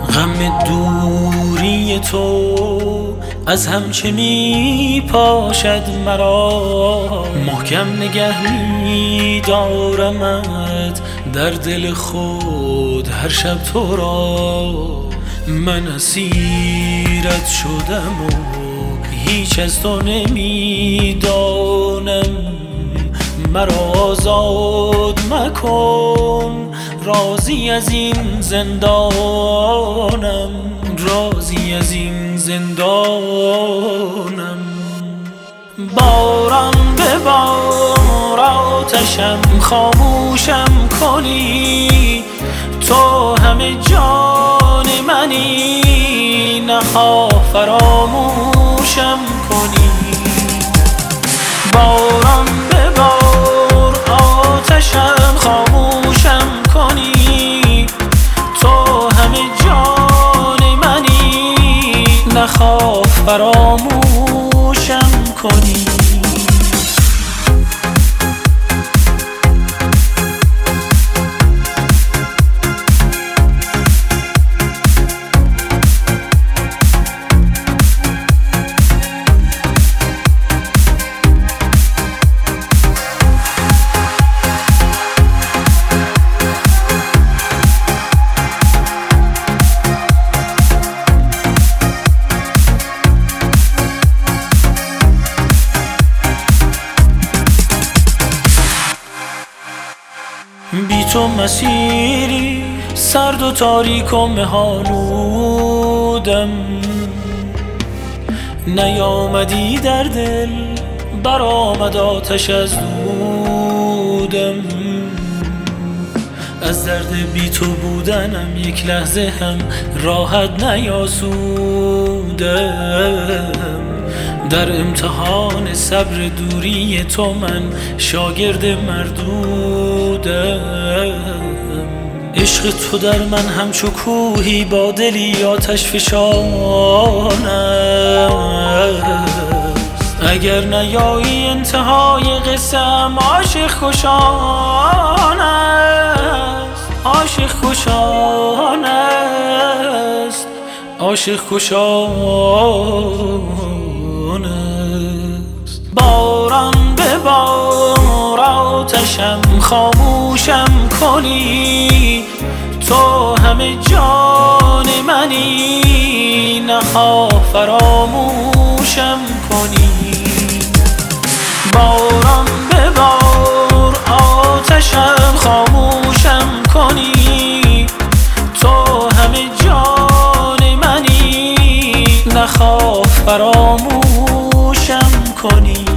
غم دوری تو از هم چه می پاشد مرا، محکم نگه می دارمت در دل خود هر شب تو را. من اسیرت شدم و هیچ از تو نمی دانم، مرا آزاد مکن، راضی از این زندانم، راضی از این زندانم. باران به بار آتشم خاموشم کنی، تو همه جان منی، نخواه فراموشم کنی. باران به بار آتشم خاموشم کنی، تو همه جان منی، نخواه فراموشم کنی. بی تو مسیری سرد و تاریک و مه‌آلودم، نیامدی در دل برآمد آتش از دودم. از درد بی تو بودنم یک لحظه هم راحت نیاسودم، در امتحان صبر دوری تو من شاگرد مردودم. عشق تو در من همچو کوهی با دلی آتش فشان است، اگر نیایی انتهای قصه‌ام عاشق کشان است، عاشق کشان است، عاشق کشان است. باران به بار آتشم خاموشم کنی، تو همه جان منی، نخواه فراموشم کنی. باران به بار آتشم خاموشم کنی، تو همه جان منی، نخواه فراموشم کنی.